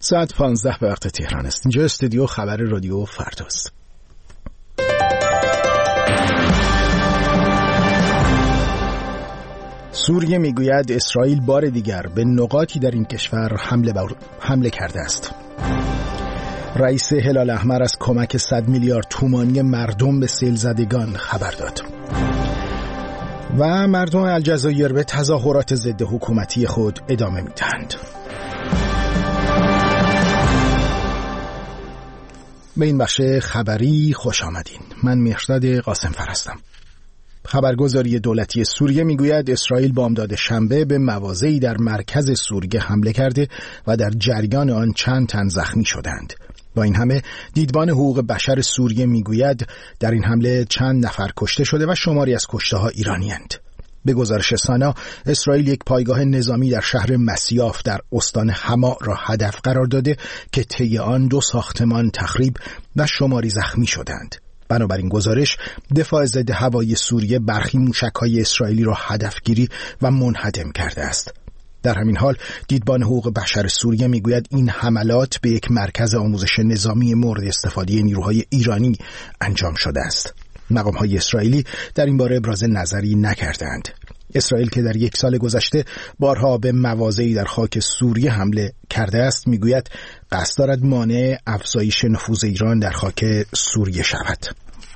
ساعت 15 به وقت تهران است. اینجا استودیو خبر رادیو فرداست. سوریه میگوید اسرائیل بار دیگر به نقاطی در این کشور حمله کرده است. رئیس هلال احمر از کمک 100 میلیارد تومانی مردم به سیلزدگان خبر داد. و مردم الجزایر به تظاهرات ضد حکومتی خود ادامه میدهند. به این بخش خبری خوش آمدین. من مهرداد قاسمفر هستم. خبرگزاری دولتی سوریه میگوید اسرائیل بامداد شنبه به مواضعی در مرکز سوریه حمله کرده و در جریان آن چند تن زخمی شدند. با این همه دیدبان حقوق بشر سوریه میگوید در این حمله چند نفر کشته شده و شماری از کشته‌ها ایرانی‌اند. به گزارش سانا، اسرائیل یک پایگاه نظامی در شهر مسیاف در استان حما را هدف قرار داده که طی آن 2 ساختمان تخریب و شماری زخمی شدند. بنابراین گزارش، دفاع ضد هوایی سوریه برخی موشک‌های اسرائیلی را هدفگیری و منهدم کرده است. در همین حال دیدبان حقوق بشر سوریه میگوید این حملات به یک مرکز آموزش نظامی مورد استفاده نیروهای ایرانی انجام شده است. مقام‌های اسرائیلی در این باره ابراز نظری نکردند. اسرائیل که در 1 سال گذشته بارها به مواضعی در خاک سوریه حمله کرده است، میگوید قصد دارد مانع افزایش نفوذ ایران در خاک سوریه شود.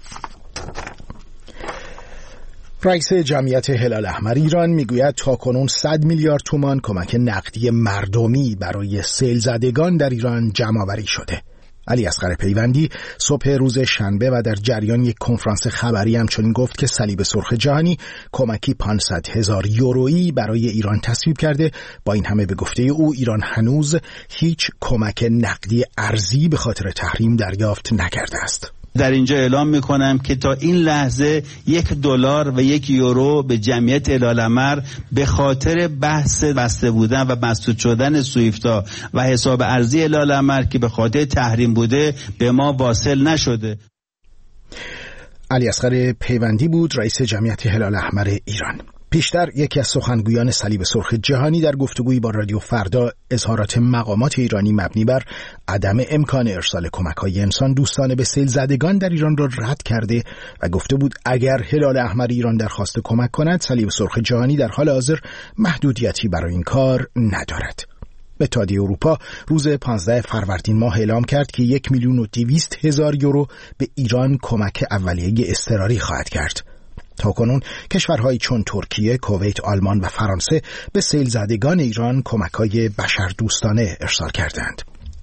رئیس جمعیت هلال احمر ایران میگوید تاکنون 100 میلیارد تومان کمک نقدی مردمی برای سیلزدگان در ایران جمع‌آوری شده. علی اصغر پیوندی صبح روز شنبه و در جریان یک کنفرانس خبری همچنین گفت که صلیب سرخ جهانی کمکی 500,000 یورویی برای ایران تصویب کرده. با این همه به گفته او ایران هنوز هیچ کمک نقدی ارزی به خاطر تحریم دریافت نکرده است. در اینجا اعلام میکنم که تا این لحظه $1 و €1 به جمعیت هلال احمر به خاطر بحث بسته بودن و مسدود شدن سویفتا و حساب ارزی هلال احمر که به خاطر تحریم بوده به ما واصل نشده. علی اصغر پیوندی بود رئیس جمعیت هلال احمر ایران. پیشتر یکی از سخنگویان صلیب سرخ جهانی در گفتگویی با رادیو فردا اظهارات مقامات ایرانی مبنی بر عدم امکان ارسال کمک‌های انسان دوستانه به سیلزدگان در ایران را رد کرده و گفته بود اگر هلال احمر ایران درخواست کمک کند، صلیب سرخ جهانی در حال حاضر محدودیتی برای این کار ندارد. اتحادیه اروپا روز 15 فروردین ماه اعلام کرد که 1,200,000 یورو به ایران کمک اولیه اضطراری خواهد کرد. تاکنون کشورهایی چون ترکیه، کویت، آلمان و فرانسه به سیلزدگان ایران کمک‌های بشردوستانه ارسال کردند.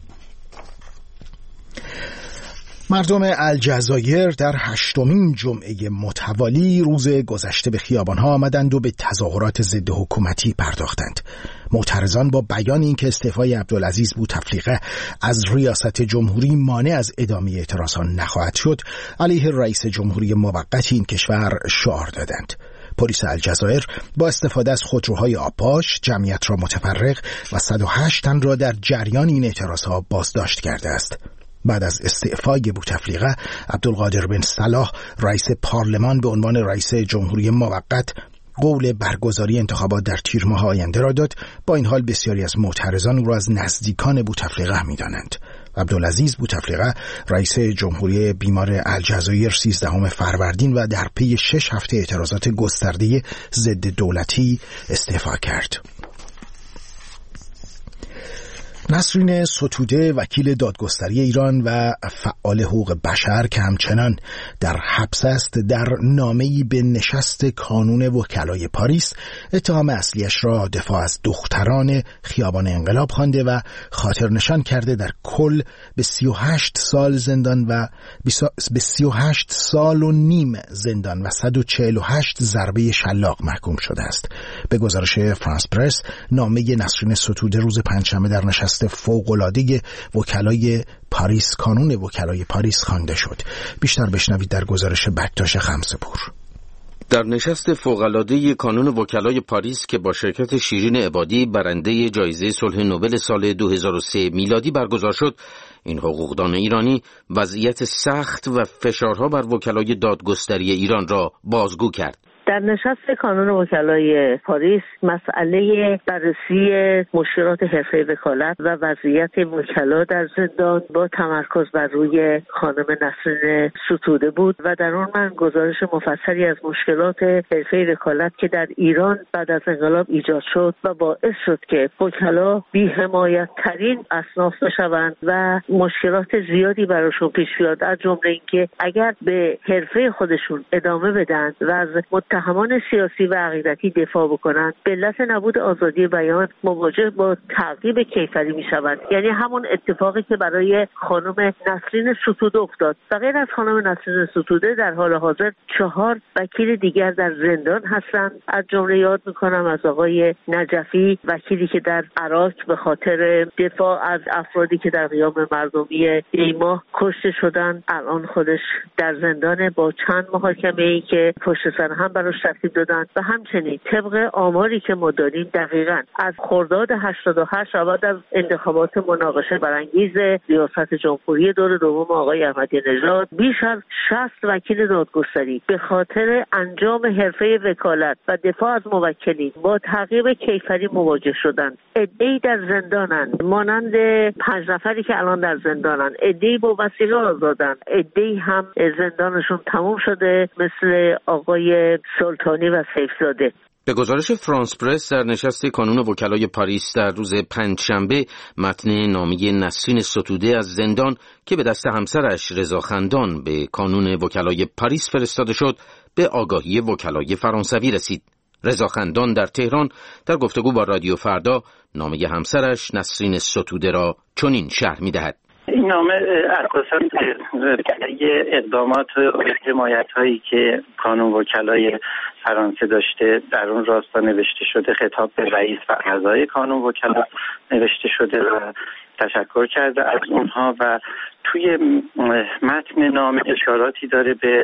مردم الجزایر در 8مین جمعه متوالی روز گذشته به خیابان‌ها آمدند و به تظاهرات ضد حکومتی پرداختند. معترضان با بیان اینکه استعفای عبدالعزیز بوتفلیقه از ریاست جمهوری مانع از ادامه اعتراضات نخواهد شد، علیه رئیس جمهوری موقت این کشور شعار دادند. پلیس الجزایر با استفاده از خودروهای آبپاش جمعیت را متفرق و 108 تن را در جریان این اعتراضات بازداشت کرده است. بعد از استعفای بوتفلیقه، عبدالقادر بن صلاح رئیس پارلمان به عنوان رئیس جمهوری موقت قول برگزاری انتخابات در تیر ماه آینده را داد. با این حال بسیاری از معترضان او را از نزدیکان بوتفلیقه می‌دانند. عبدالعزیز بوتفلیقه رئیس جمهوری بیمار الجزایر 13 فروردین و در پی 6 هفته اعتراضات گسترده ضد دولتی استعفا کرد. نسرین ستوده وکیل دادگستری ایران و فعال حقوق بشر که همچنان در حبس است، در نامه‌ای به نشست کانون وکلای پاریس اتهام اصلیش را دفاع از دختران خیابان انقلاب خوانده و خاطر نشان کرده در کل به 38 سال زندان و به 38 سال و نیم زندان و 148 ضربه شلاق محکوم شده است. به گزارش فرانس پرس، نامه نسرین ستوده روز پنجشنبه در نشست فوق‌العاده وکلای پاریس کانون وکلای پاریس خوانده شد. بیشتر بشنوید در گزارش بکتاش خمسه‌پور. در نشست فوق‌العاده کانون وکلای پاریس که با شرکت شیرین عبادی برنده جایزه صلح نوبل سال 2003 میلادی برگزار شد، این حقوقدان ایرانی وضعیت سخت و فشارها بر وکلای دادگستری ایران را بازگو کرد. در نشست کانون وکلای پاریس مسئله بررسی مشکلات حرفه وکالت و وضعیت وکلا در زندان با تمرکز بر روی خانم نسرین ستوده بود و در اون من گزارش مفصلی از مشکلات حرفه وکالت که در ایران بعد از انقلاب ایجاد شد و باعث شد که وکلا بی‌حمایت ترین اصناف بشوند و مشکلات زیادی براشون پیش بیاد، از جمله اینکه اگر به حرفه خودشون ادامه بدن و از متهمان سیاسی و عقیدتی دفاع بکنن، به علت نبود آزادی بیان مواجه با تعقیب کیفری میشوند. یعنی همون اتفاقی که برای خانم نسرین ستوده افتاد. و غیر از خانم نسرین ستوده در حال حاضر 4 وکیل دیگر در زندان هستند. از جمله یاد میکنم از آقای نجفی، وکیلی که در عراق به خاطر دفاع از افرادی که در قیام مردمی دیماه کشته شدن الان خودش در زندان با چند محاکمه‌ای که پشت سر هم براش ترتیب دادن. و همچنین طبق آماری که ما داریم دقیقاً از خرداد 88 بعد از انتخابات مناقشه برانگیز ریاست جمهوری دور دوم آقای احمدی نژاد بیش از 60 وکیل دادگستری به خاطر انجام حرفه وکالت و دفاع از موکلین با تعقیب کیفری مواجه شدند. عده‌ای در زندانند، مانند 5 نفری که الان در زندانند، عده‌ای با وثیقه آزادند، عده‌ای هم زندانشون تموم شده مثل آقای سلطانی و سیفزاده. به گزارش فرانس پرس در نشست کانون وکلای پاریس در روز پنجشنبه متن نامه نسرین ستوده از زندان که به دست همسرش رضا خندان به کانون وکلای پاریس فرستاده شد به آگاهی وکلای فرانسوی رسید. رضا خندان در تهران در گفتگو با رادیو فردا نامه همسرش نسرین ستوده را چنین شرح می‌دهد: این نامه اساساً اقدامات و حمایت‌هایی که کانون وکلای فرانسه داشته در اون راستا نوشته شده، خطاب به رئیس و اعضای کانون وکلا نوشته شده و تشکر کرده از اونها و توی متن نامه اشاراتی داره به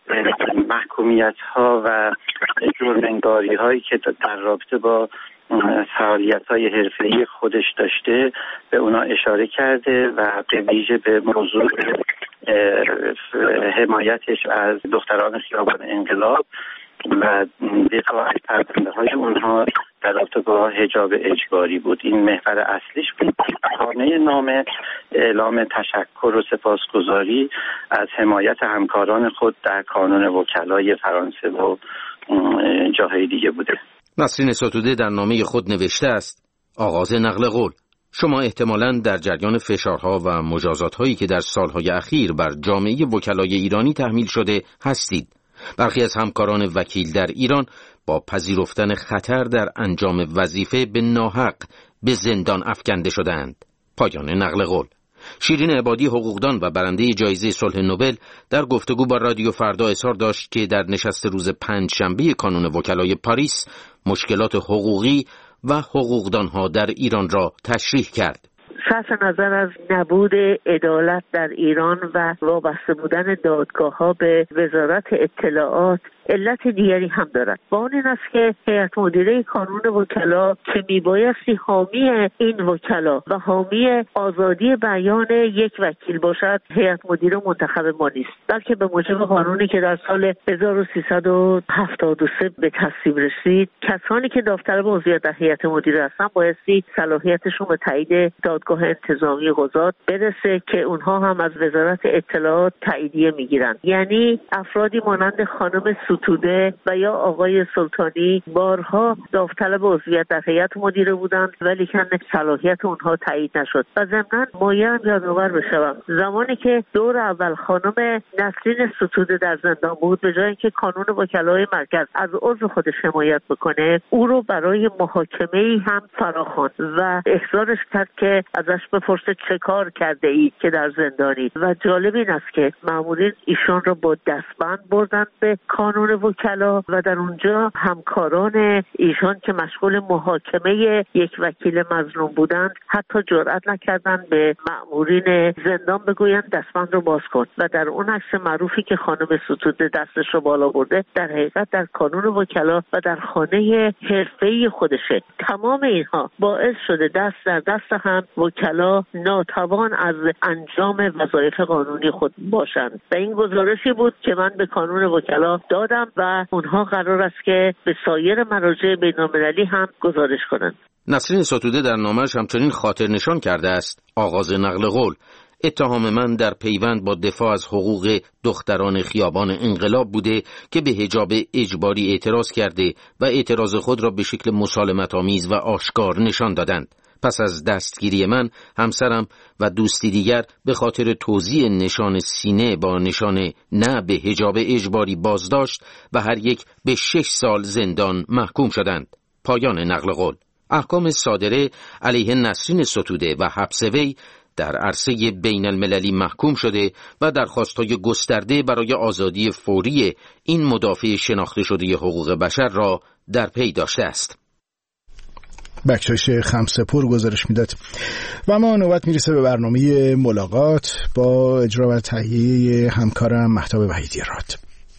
محکومیت‌ها و جرم‌انگاری‌هایی که در رابطه با فعالیت‌های حرفه‌ای خودش داشته به اونا اشاره کرده و به ویژه به موضوع حمایتش از دختران خیابان انقلاب و دفاع از پرونده‌های اونها در رابطه با حجاب اجباری بود. این محور اصلیش بود. خانه نامه اعلام تشکر و سپاسگزاری از حمایت همکاران خود در کانون وکلای فرانسه و جاهای دیگه بوده. نسرین ستوده در نامه خود نوشته است: آغاز نقل قول. شما احتمالاً در جریان فشارها و مجازات‌هایی که در سالهای اخیر بر جامعه وکلای ایرانی تحمیل شده هستید. برخی از همکاران وکیل در ایران با پذیرفتن خطر در انجام وظیفه به ناحق به زندان افکنده شدند. پایان نقل قول. شیرین عبادی حقوقدان و برنده جایزه صلح نوبل در گفتگو با رادیو فردا اظهار داشت که در نشست روز پنجشنبه کانون وکلای پاریس مشکلات حقوقی و حقوقدانها در ایران را تشریح کرد. صرف نظر از نبود عدالت در ایران و وابسته بودن دادگاه‌ها به وزارت اطلاعات، علت دیگری هم دارد. با اون این است که هیئت مدیره کانون وکلا که میبایستی حامی این وکلا و حامی آزادی بیان یک وکیل باشد، هیئت مدیره منتخب ما نیست، بلکه به موجب قانونی که در سال 1373 به تصویب رسید، کسانی که داوطلب عضویت در هیئت مدیره هستن بایستی صلاحیتشون به تایید دادگاه انتظامی قضات برسه که اونها هم از وزارت اطلاعات تاییدیه میگیرن. یعنی افرادی مانند خانم ستوده و یا آقای سلطانی بارها داوطلب عضویت در هیئت مدیره بودند ولی که صلاحیت اونها تایید نشد. و ضمناً باید یادآور بشوم زمانی که دور اول خانم نسرین ستوده در زندان بود، به جای اینکه کانون وکلای مرکز از عضو خودش حمایت بکنه، او رو برای محاکمه‌ای هم فراخواند و احضارش کرد که ازش بپرسه چه کار کرده اید که در زندانید. و جالب این است که مامورین ایشان را با دستبند بردند به کانون وکلا و در اونجا همکاران ایشان که مشغول محاکمه یک وکیل مظلوم بودند حتی جرئت نکردند به مامورین زندان بگویند دستبند رو باز کن. و در اون عکس معروفی که خانم ستوده دستش رو بالا برده، در حقیقت در کانون وکلا و در خانه حرفه‌ای خودشه. تمام اینها باعث شده دست در دست هم وکلا ناتوان از انجام وظایف قانونی خود باشند. و این گزارشی بود که من به کانون وکلا دادم دادم و اونها قرار است که به سایر مراجع بین‌المللی هم گزارش کنند. نسرین ستوده در نامه‌اش همچنین خاطر نشان کرده است آغاز نقل قول اتهام من در پیوند با دفاع از حقوق دختران خیابان انقلاب بوده که به حجاب اجباری اعتراض کرده و اعتراض خود را به شکل مسالمت‌آمیز و آشکار نشان دادند. پس از دستگیری من، همسرم و دوستی دیگر به خاطر توزیع نشان سینه با نشان نه به حجاب اجباری بازداشت و هر یک به 6 سال زندان محکوم شدند. پایان نقل قول. احکام صادره علیه نسرین ستوده و حبس وی در عرصه بین المللی محکوم شده و درخواست‌های گسترده برای آزادی فوری این مدافع شناخته شده حقوق بشر را در پی داشته است. بکشاش خمسه‌پور گزارش میداد. و ما نوبت میرسه به برنامه ملاقات با اجرا و تهیه همکارم مهتاب وحیدی راد.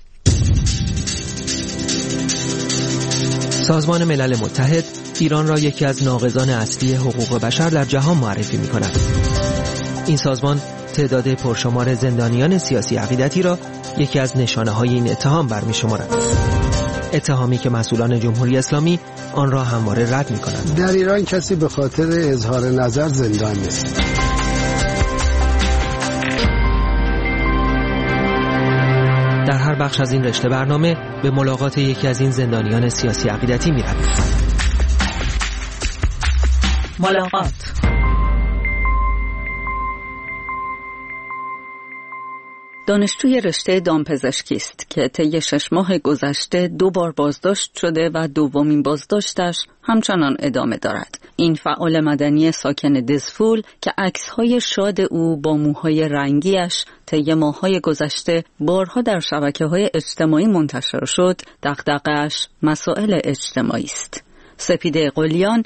سازمان ملل متحد ایران را یکی از ناقضان اصلی حقوق بشر در جهان معرفی می‌کند. این سازمان تعداد پرشمار زندانیان سیاسی عقیدتی را یکی از نشانه‌های این اتهام برمی‌شمارد. اتهامی که مسئولان جمهوری اسلامی آن را همواره رد می‌کنند. در ایران کسی به خاطر اظهار نظر زندان نیست. در هر بخش از این رشته برنامه به ملاقات یکی از این زندانیان سیاسی عقیدتی می‌رویم. ملاقات. دانشجوی رشته دامپزشکی است که طی 6 ماه گذشته 2 بار بازداشت شده و دومین بازداشتش همچنان ادامه دارد. این فعال مدنی ساکن دزفول که عکس‌های شاد او با موهای رنگیش طی ماه‌های گذشته بارها در شبکه‌های اجتماعی منتشر شد، دغدغه‌اش مسائل اجتماعی است. سپیده قلیان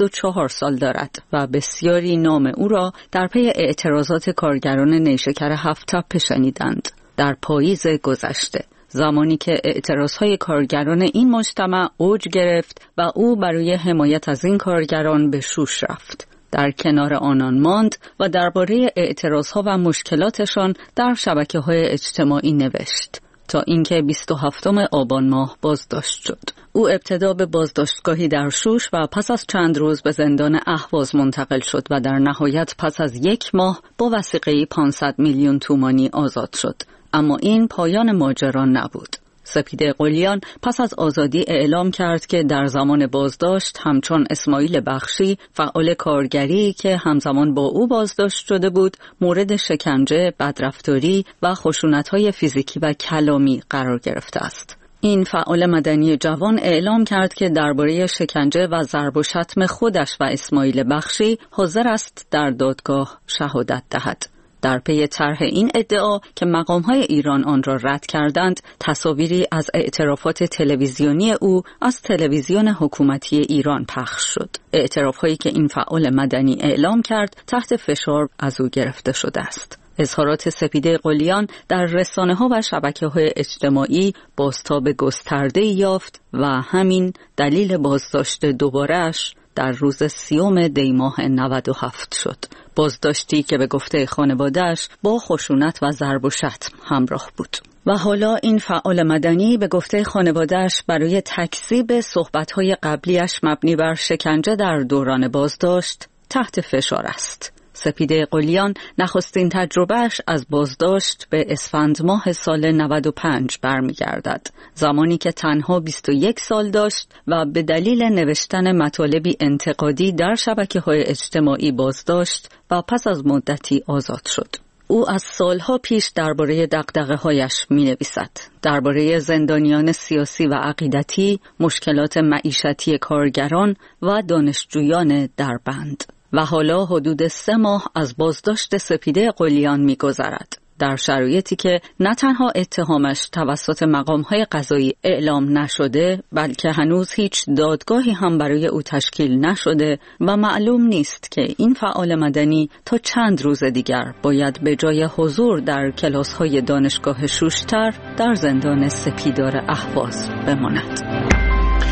24 سال دارد و بسیاری نام او را در پی اعتراضات کارگران نیشکر 7 تپه شنیدند. در پاییز گذشته، زمانی که اعتراضهای کارگران این مجتمع اوج گرفت و او برای حمایت از این کارگران به شوش رفت. در کنار آنان ماند و درباره اعتراضها و مشکلاتشان در شبکه‌های اجتماعی نوشت تا اینکه 27 آبان ماه بازداشت شد. او ابتدا به بازداشتگاهی در شوش و پس از چند روز به زندان اهواز منتقل شد و در نهایت پس از 1 ماه با وثیقه‌ای 500 میلیون تومانی آزاد شد. اما این پایان ماجرا نبود. سپیده قلیان پس از آزادی اعلام کرد که در زمان بازداشت همچون اسماعیل بخشی، فعال کارگری که همزمان با او بازداشت شده بود، مورد شکنجه، بدرفتاری و خشونت‌های فیزیکی و کلامی قرار گرفته است. این فعال مدنی جوان اعلام کرد که درباره شکنجه و ضرب و شتم خودش و اسماعیل بخشی حاضر است در دادگاه شهادت دهد. در پی طرح این ادعا که مقام‌های ایران آن را رد کردند، تصاویری از اعترافات تلویزیونی او از تلویزیون حکومتی ایران پخش شد. اعتراف‌هایی که این فعال مدنی اعلام کرد تحت فشار از او گرفته شده است. اظهارات سپیده قلیان در رسانه‌ها و شبکه‌های اجتماعی بازتاب گسترده‌ای یافت و همین دلیل بازداشت دوباره‌اش در روز 30 دی ماه 97 شد. بازداشتی که به گفته خانواده‌اش با خشونت و ضرب و شتم همراه بود. و حالا این فعال مدنی به گفته خانواده‌اش برای تکذیب صحبت‌های قبلیش مبنی بر شکنجه در دوران بازداشت تحت فشار است. سپیده قلیان نخستین تجربهش از بازداشت به اسفند ماه سال 95 برمیگردد، زمانی که تنها 21 سال داشت و به دلیل نوشتن مطالبی انتقادی در شبکه‌های اجتماعی بازداشت و پس از مدتی آزاد شد. او از سالها پیش درباره دغدغه‌هایش می‌نویسد، درباره زندانیان سیاسی و عقیدتی، مشکلات معیشتی کارگران و دانشجویان در بند. و حالا حدود 3 ماه از بازداشت سپیده قلیان می‌گذرد، در شرایطی که نه تنها اتهامش توسط مقام‌های قضایی اعلام نشده، بلکه هنوز هیچ دادگاهی هم برای او تشکیل نشده و معلوم نیست که این فعال مدنی تا چند روز دیگر باید به جای حضور در کلاس‌های دانشگاه شوشتر در زندان سپیدار اهواز بماند.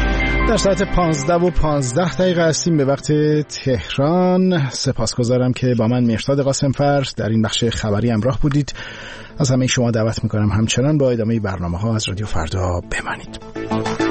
در ساعت 15:15 هستیم به وقت تهران. سپاسگزارم که با من مهرداد قاسمفر در این بخش خبری همراه بودید. از همه شما دعوت میکنم همچنان با ادامه برنامه‌ها از رادیو فردا بمانید.